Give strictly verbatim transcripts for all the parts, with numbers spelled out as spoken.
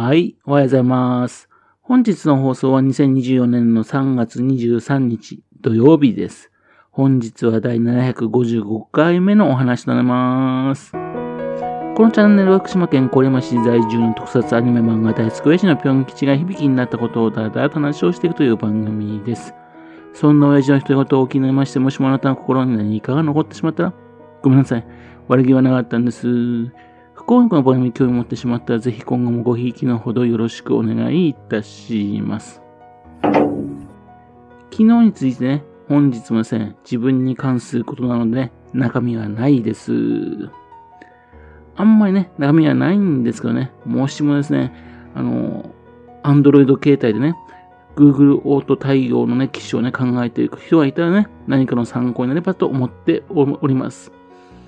はい、おはようございます。本日の放送はにせんにじゅうよねんのさんがつにじゅうさんにち土曜日です。本日はだいななひゃくごじゅうごかいめのお話となります。このチャンネルは福島県郡山市在住の特撮アニメ漫画大好き親父のぴょん吉が響きになったことをだらだらと話をしていくという番組です。そんな親父の一言をお気に入りまして、もしもあなたの心に何かが残ってしまったら、ごめんなさい。悪気はなかったんです。不幸にこの番組に興味を持ってしまったら、ぜひ今後もごひいきのほどよろしくお願いいたします。昨日についてね、本日もですね、自分に関することなのでね、中身はないです。あんまりね、中身はないんですけどね、もしもですね、あの、Android 携帯でね、Google オート対応のね、機種をね、考えている人がいたらね、何かの参考になればと思っております。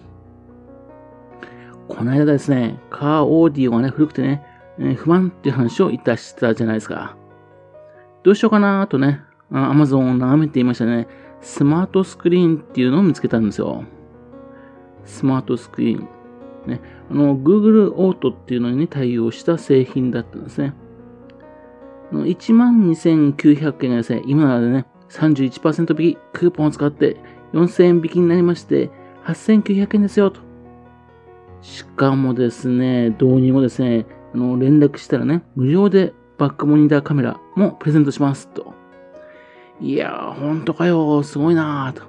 この間ですね、カーオーディオがね、古くてね、えー、不満っていう話をいたしたじゃないですか。どうしようかなとね、Amazon を眺めていましたね。スマートスクリーンっていうのを見つけたんですよ。スマートスクリーン。ね、あの、Google オートっていうのに、ね、対応した製品だったんですね。いちまんにせんきゅうひゃくえんがですね、今ならでね、さんじゅういちパーセント 引き、クーポンを使ってよんせんえん引きになりまして、はっせんきゅうひゃくえんですよ、と。しかもですね、導入後ですね、あの、連絡したらね、無料でバックモニターカメラもプレゼントします、と。いやー、ほんとかよ、すごいなーと。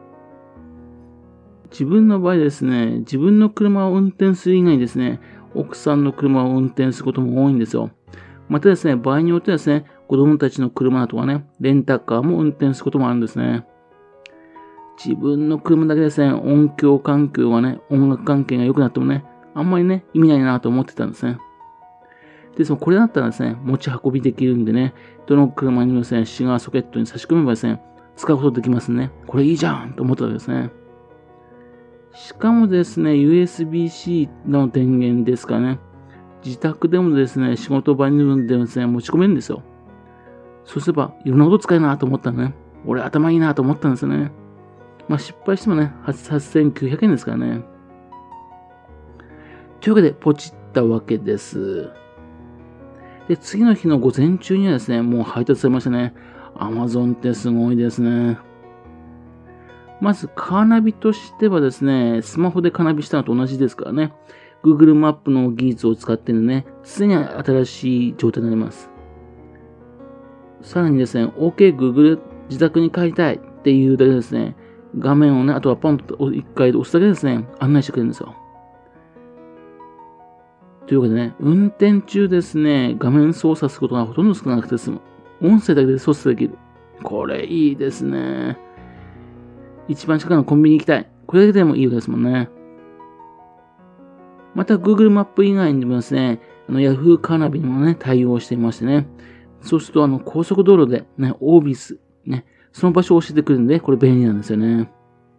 自分の場合ですね、自分の車を運転する以外にですね、奥さんの車を運転することも多いんですよ。またですね、場合によってはですね、子供たちの車とかね、レンタカーも運転することもあるんですね。自分の車だけですね、音響環境がね、音楽関係が良くなってもね、あんまりね、意味ないなと思ってたんですね。ですもこれだったらですね、持ち運びできるんでね、どの車にもですね、シガーソケットに差し込めばですね、使うことできますね。これいいじゃんと思ったわけですね。しかもですね、ユーエスビーシー の電源ですかね。自宅でもですね、仕事場にでもですね、持ち込めるんですよ。そうすれば、いろんなこと使えるなと思ったのね。俺頭いいなと思ったんですよね。まあ失敗してもね、はっせんきゅうひゃくえんですからね。というわけで、ポチったわけです。で、次の日の午前中にはですね、もう配達されましたね。Amazon ってすごいですね。まず、カーナビとしてはですね、スマホでカーナビしたのと同じですからね。Google マップの技術を使ってるんでね、すでに新しい状態になります。さらにですね、OK Google 自宅に帰りたいっていうだけですね、画面をね、あとはポンと一回押すだけですね、案内してくれるんですよ。というわけでね、運転中ですね、画面操作することがほとんど少なくて済む。音声だけで操作できる。これいいですね。一番近くのコンビニ行きたい。これだけでもいいわけですもんね。また Google マップ以外にもですね、あの Yahoo カーナビにもね、対応していましてね。そうすると、あの、高速道路でね、オービス、ね、その場所を教えてくれるんで、これ便利なんですよね。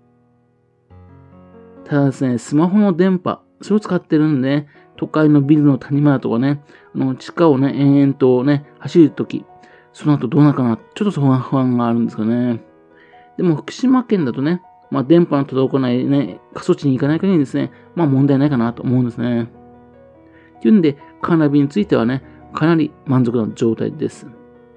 ただですね、スマホの電波、それを使ってるんで、都会のビルの谷間とかね、あの、地下をね、延々とね、走るとき、その後どうなるかな、ちょっと不安不安があるんですかね。でも、福島県だとね、まあ、電波の届かないね、過疎地に行かない限りですね、まあ、問題ないかなと思うんですね。っていうんで、カーナビについてはね、かなり満足な状態です。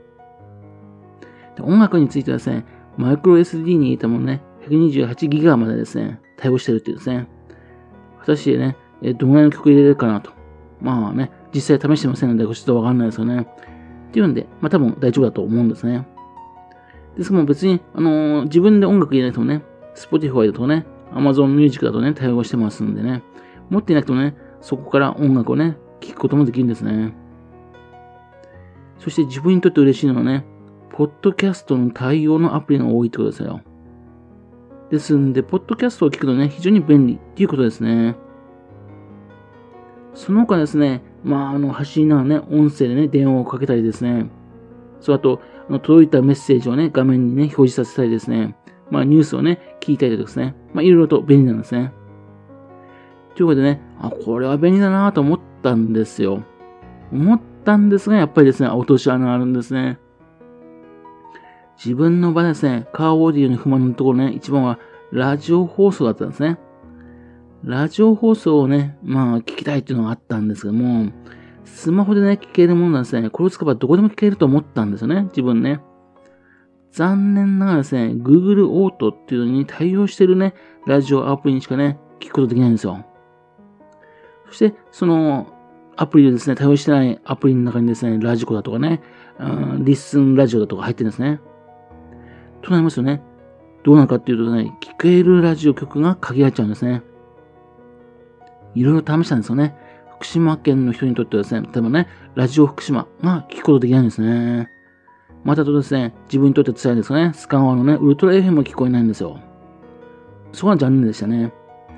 で音楽についてはですね、マイクロ エスディー に入れたものね、ひゃくにじゅうはちギガまでですね、対応してるっていうですね。果たしてね、どのぐらいの曲入れれるかなと。まあね、実際試してませんので、ちょっとわかんないですよね。っていうんで、まあ多分大丈夫だと思うんですね。ですけども別に、あのー、自分で音楽入れないとね、Spotify だとね、Amazon Music だとね、対応してますんでね、持っていなくてもね、そこから音楽をね、聴くこともできるんですね。そして自分にとって嬉しいのはね、ポッドキャストの対応のアプリが多いってことですよ。ですんで、ポッドキャストを聞くとね、非常に便利っていうことですね。その他ですね、まあ、あの、走りながらね、音声でね、電話をかけたりですね。そう、あと、あの届いたメッセージをね、画面にね、表示させたりですね。まあ、ニュースをね、聞いたりですね。まあ、いろいろと便利なんですね。ということでね、あ、これは便利だなと思ったんですよ。思ったんですが、やっぱりですね、落とし穴があるんですね。自分の場合ですね、カーオーディオに不満のところね、一番はラジオ放送だったんですね。ラジオ放送をね、まあ聞きたいっていうのがあったんですけども、 スマホでね、聞けるものなんですね。これを使えばどこでも聞けると思ったんですよね。自分ね。残念ながらですね、Google Auto っていうのに対応してるね、ラジオアプリにしかね、聞くことできないんですよ。そして、その、アプリでですね、対応してないアプリの中にですね、ラジコだとかね、リッスンラジオだとか入ってるんですね。となりますよね。どうなのかっていうとね、聞けるラジオ局が限られちゃうんですね。いろいろ試したんですよね。福島県の人にとってはですね、例えばね、ラジオ福島が聞くことできないんですね。またとですね、自分にとって辛いですよね。スカワのね、ウルトラ エフエム も聞こえないんですよ。そこは残念でしたね。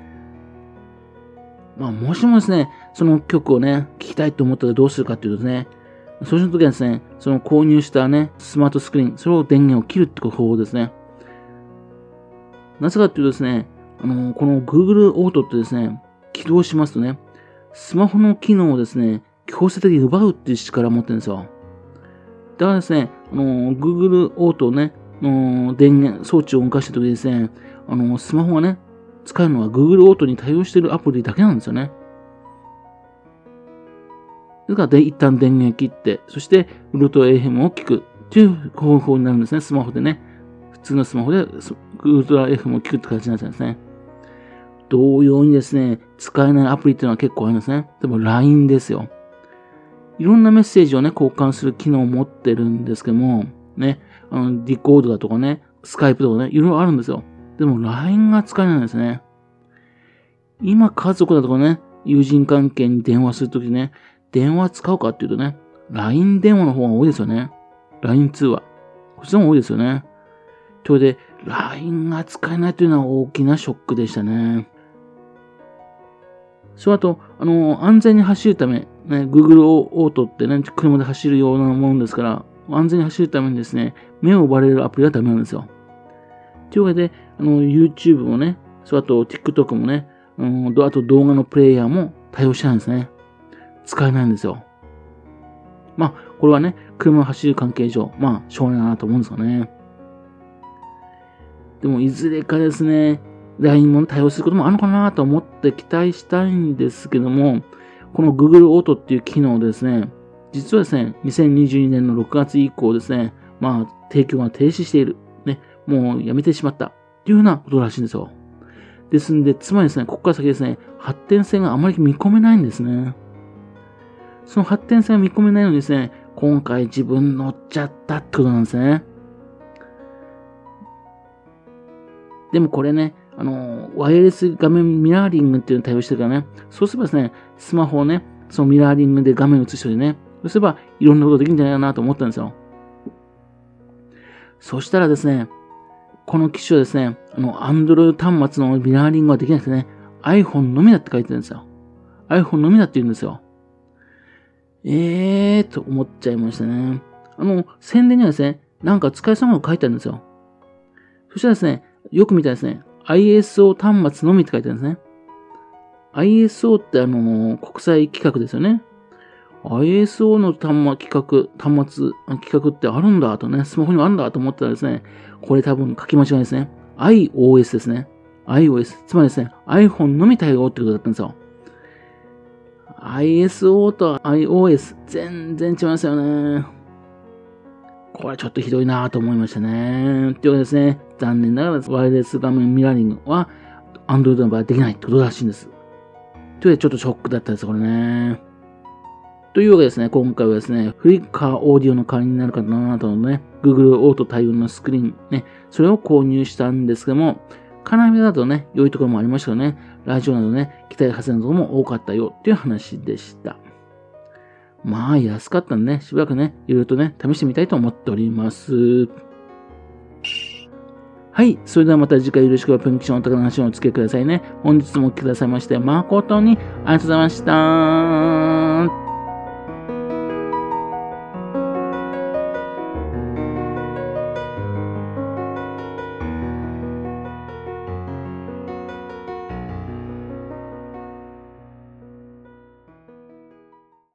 まあ、もしもですね、その曲をね、聞きたいと思ったらどうするかっていうとですね、そうした時はですね、その購入したね、スマートスクリーン、それを電源を切るって方法ですね。なぜかっていうとですね、あの、この Google Auto ってですね、起動しますとね、スマホの機能をですね、強制的に奪うっていう力を持ってるんですよ。だからですね、あの、Google Auto ね、の電源、装置を動かした時にですね、あの、スマホがね、使えるのは Google Auto に対応しているアプリだけなんですよね。だからで、一旦電源切って、そして、ウルトラ エフエム を聞くっていう方法になるんですね、スマホでね。普通のスマホでウルトラ エフエム を聞くって形になっちゃうんですね。同様にですね、使えないアプリっていうのは結構ありますね。でも ライン ですよ。いろんなメッセージをね、交換する機能を持ってるんですけども、ね、あの、ディコードだとかね、スカイプとかね、いろいろあるんですよ。でも ライン が使えないんですね。今家族だとかね、友人関係に電話するときね、電話使うかっていうとね、ライン 電話の方が多いですよね。ライン 通話。こちらも多いですよね。というわけで、ライン が使えないというのは大きなショックでしたね。それあと、あの、安全に走るため、ね、Google Auto ってね、車で走るようなものですから、安全に走るためにですね、目を奪われるアプリはダメなんですよ。というわけで、あの、YouTube もね、それあと TikTok もね、うん、あと動画のプレイヤーも対応してないんですね。使えないんですよ。まあ、これはね、車を走る関係上、まあ、しょうがないなと思うんですよね。でも、いずれかですね、ライン も対応することもあるのかなと思って期待したいんですけども、この Google Auto っていう機能ですね、実はですね、にせんにじゅうにねんのろくがつ以降ですね、まあ、提供が停止している。ね、もうやめてしまった。っていうようなことらしいんですよ。ですんで、つまりですね、ここから先ですね、発展性があまり見込めないんですね。その発展性が見込めないのにですね、今回自分乗っちゃったってことなんですね。でもこれね、あの、ワイヤレス画面ミラーリングっていうのを対応してるからね、そうすればですね、スマホをね、そのミラーリングで画面を映してね、そうすればいろんなことできるんじゃないかなと思ったんですよ。そしたらですね、この機種はですね、あの、Android 端末のミラーリングはできなくてね、iPhone のみだって書いてるんですよ。iPhone のみだって言うんですよ。えーと思っちゃいましたね。あの、宣伝にはですね、なんか使えそうなの書いてあるんですよ。そしたらですね、よく見たらですね、アイエスオー 端末のみって書いてあるんですね。アイエスオー ってあの、国際規格ですよね。アイエスオー の端末、規格、端末、規格ってあるんだとね、スマホにもあるんだと思ったらですね、これ多分書き間違いですね。iOS ですね。iOS。つまりですね、iPhone のみ対応ってことだったんですよ。アイエスオー と iOS、全然違いますよね。これちょっとひどいなぁと思いましたね。というわけでですね、残念ながらワイヤレス画面ミラーリングは Android の場合はできないってことらしいんです。というわけでちょっとショックだったです、これね。というわけですね、今回はですね、フリッカーオーディオの代わりになるかなとのね、Google Auto 対応のスクリーンね、それを購入したんですけども、カナメだとね、良いところもありましたよね。ラジオなどね、期待外れなところも多かったよっていう話でした。まあ、安かったんでね、しばらくね、いろいろとね、試してみたいと思っております。はい。それではまた次回よろしくプンキションお宝の話をお付けくださいね。本日もお聞きくださいまして、誠にありがとうございました。